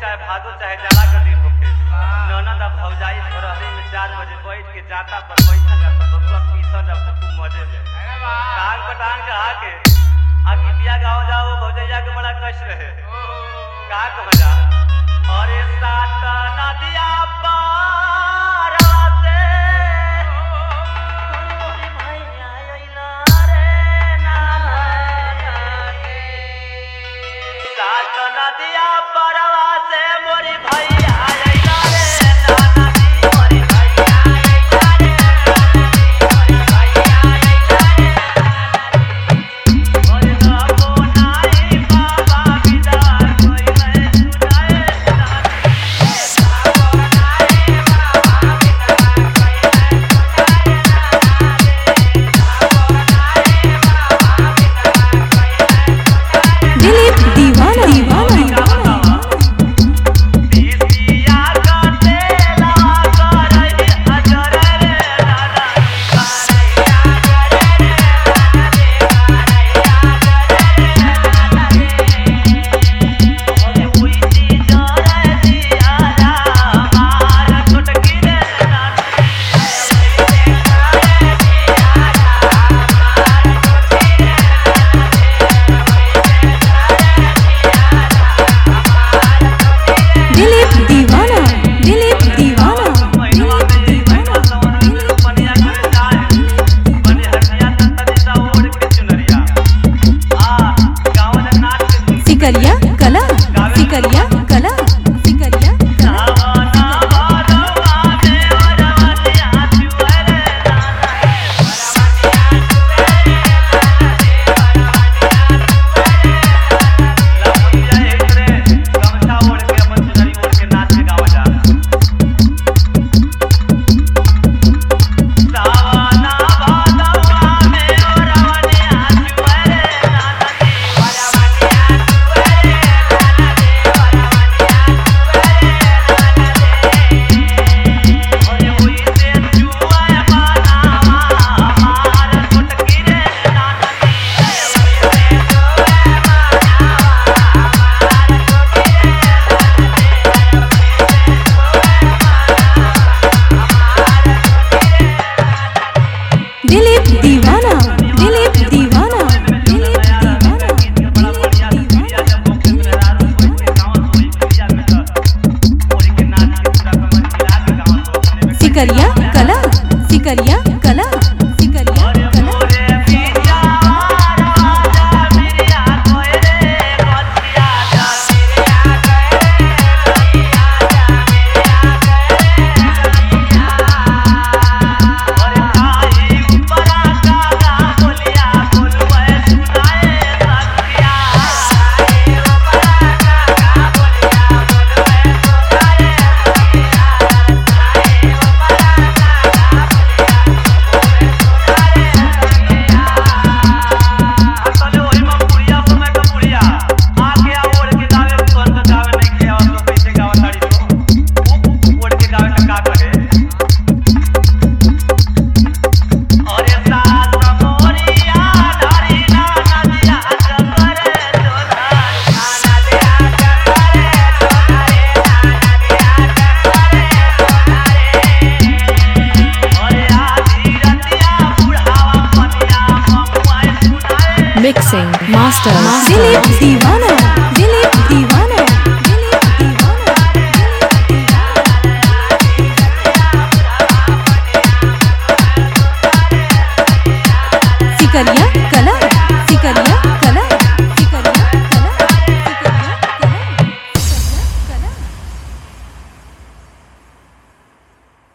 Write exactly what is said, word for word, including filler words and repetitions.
चाहे भादो चाहे जाड़ा का दिन होखे, ननद अब भौजाई भोरहरी में चार बजे बैठ के जाता पर बैठा जाता बबुआ पीसा जाता खूब मजे में टांग पर टांग चढ़ा के आ गीतिया गाओ जाओ भौजैया के बड़ा कष्ट रहे का कह जा अरे सात नदिया पार से मोरी भैया अइला रे नाना सात नदिया पारवा से मोरी भैया अइला रे नाना मोरी भैया अइला रे मोरी भैया अइला रे मोरी बाबू नाई बाबा बिदा कोई मैं सुनाए दिलीप दीवाना दीवाना बिसिया का तेला करई अजर रे दादा करैया करे रे दादा रे ओरे उइती जरे दिया मार छोटकी रे दादा दिलीप दीवाना दिलीप दीवाना सिकरिया कला सिकरिया कला सिकरिया दिलीप दीवाना दिलीप दीवाना दिलीप दीवाना सिकरिया कला सिकरिया कला सिकरिया कला Mixing Master दिलीप दीवाना दिलीप दीवाना दिलीप दीवाना सिकरिया कला सिकरिया